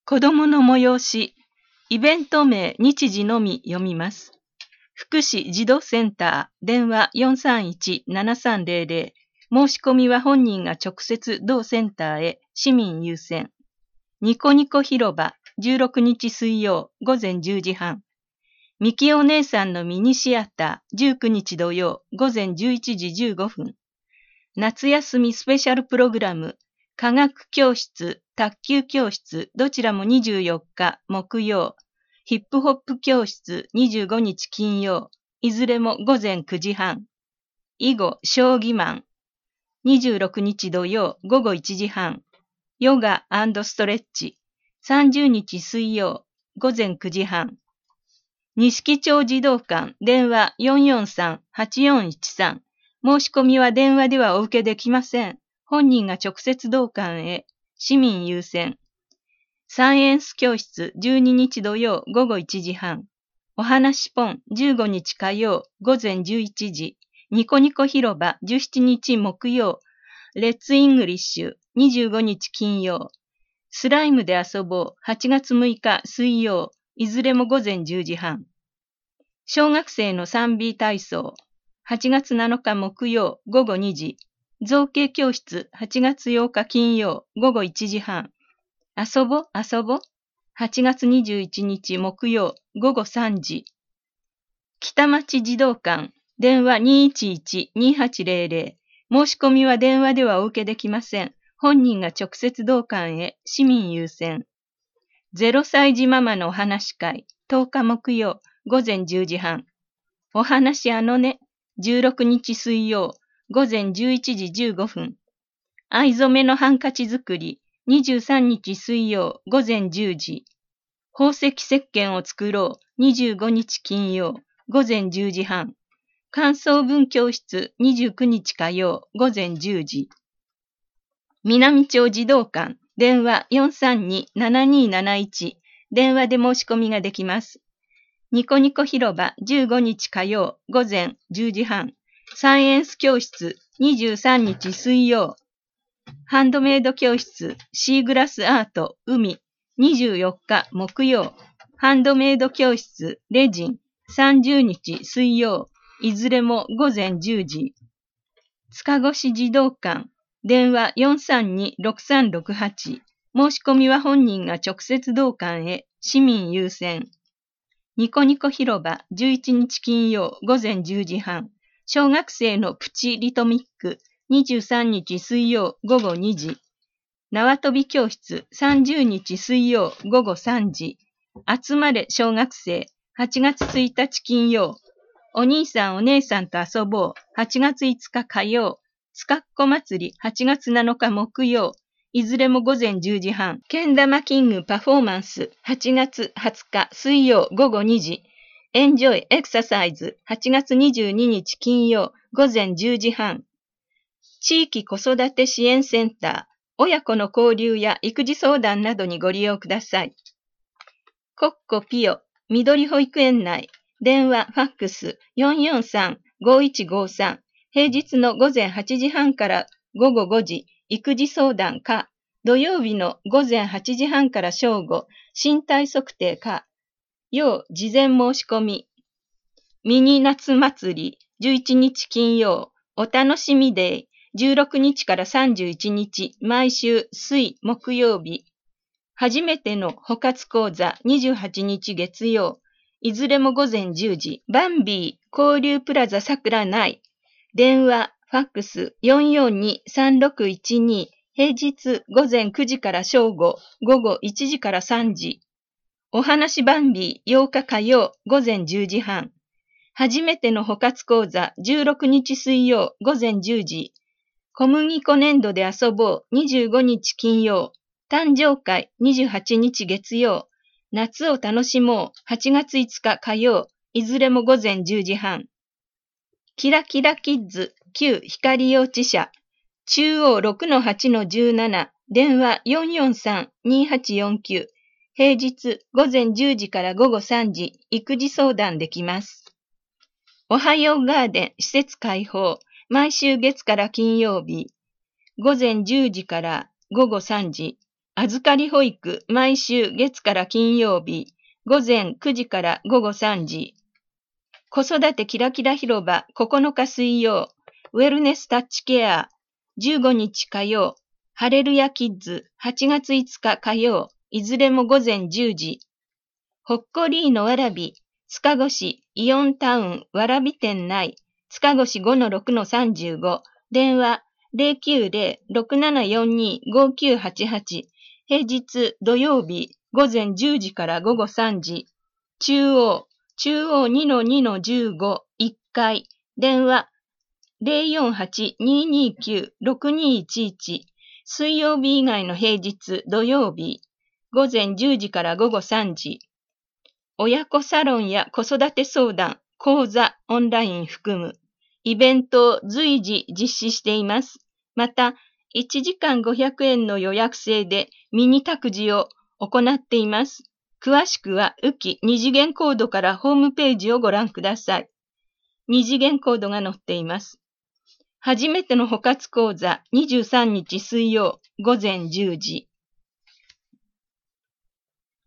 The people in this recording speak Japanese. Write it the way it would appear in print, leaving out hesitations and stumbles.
子供の催し、イベント名、日時のみ読みます。福祉児童センター、電話 431-7300。申し込みは本人が直接同センターへ、市民優先。ニコニコ広場、16日水曜、午前10時半。ミキお姉さんのミニシアター、19日土曜、午前11時15分。夏休みスペシャルプログラム、科学教室、卓球教室、どちらも24日木曜、ヒップホップ教室25日金曜、いずれも午前9時半。囲碁、将棋マン、26日土曜午後1時半。ヨガ&ストレッチ、30日水曜、午前9時半。錦町児童館、電話 443-8413。申し込みは電話ではお受けできません。本人が直接同館へ、市民優先。サイエンス教室12日土曜午後1時半。お話ポン15日火曜午前11時。ニコニコ広場17日木曜。レッツイングリッシュ25日金曜。スライムで遊ぼう8月6日水曜。いずれも午前10時半。小学生の 3B 体操。8月7日木曜午後2時。造形教室8月8日金曜午後1時半。遊ぼ。8月21日木曜午後3時。北町児童館、電話 211-2800。申し込みは電話ではお受けできません。本人が直接同館へ、市民優先。0歳児ママのお話会、10日木曜午前10時半。お話ね、16日水曜午前11時15分。藍染めのハンカチ作り、23日水曜午前10時。宝石石鹸を作ろう25日金曜午前10時半。感想文教室29日火曜午前10時。南町児童館、電話 432-7271。電話で申し込みができます。ニコニコ広場15日火曜午前10時半。サイエンス教室23日水曜。ハンドメイド教室シーグラスアート海24日木曜。ハンドメイド教室レジン30日水曜。いずれも午前10時。塚越児童館電話 432-6368。申し込みは本人が直接同館へ、市民優先。ニコニコ広場11日金曜午前10時半。小学生のプチリトミック23日水曜午後2時。縄跳び教室30日水曜午後3時。集まれ小学生8月1日金曜。お兄さんお姉さんと遊ぼう8月5日火曜。つかっこ祭り8月7日木曜。いずれも午前10時半。けん玉キングパフォーマンス8月20日水曜午後2時。エンジョイエクササイズ8月22日金曜午前10時半。地域子育て支援センター、親子の交流や育児相談などにご利用ください。コッコピオ、緑保育園内、電話、ファックス 443-5153。平日の午前8時半から午後5時、育児相談か、土曜日の午前8時半から正午、身体測定か、要事前申し込み。ミニ夏祭り11日金曜、お楽しみデー16日から31日、毎週水木曜日。初めての補活講座28日月曜、いずれも午前10時。バンビー交流プラザ桜内。電話、ファックス 442-3612。平日午前9時から正午、午後1時から3時。お話バンビー8日火曜午前10時半。初めての補活講座16日水曜午前10時。小麦粉粘土で遊ぼう25日金曜。誕生会28日月曜。夏を楽しもう8月5日火曜。いずれも午前10時半。キラキラキッズ旧光幼稚舎。中央 6-8-17。電話 443-2849。平日午前10時から午後3時。育児相談できます。おはようガーデン施設開放。毎週月から金曜日。午前10時から午後3時。 預かり保育、毎週月から金曜日、午前9時から午後3時。子育てキラキラ広場、9日水曜、ウェルネスタッチケア、15日火曜、ハレルヤキッズ、8月5日火曜、いずれも午前10時。ほっこりーのわらび、塚越イオンタウンわらび店内、塚越 5-6-35、電話090-6742-5988、平日土曜日午前10時から午後3時、中央 2-2-15、1階、電話048-229-6211、水曜日以外の平日土曜日、午前10時から午後3時、親子サロンや子育て相談、講座、オンライン含む、イベントを随時実施しています。また、1時間500円の予約制でミニ託児を行っています。詳しくは、ウキ2次元コードからホームページをご覧ください。2次元コードが載っています。初めての補活講座、23日水曜、午前10時。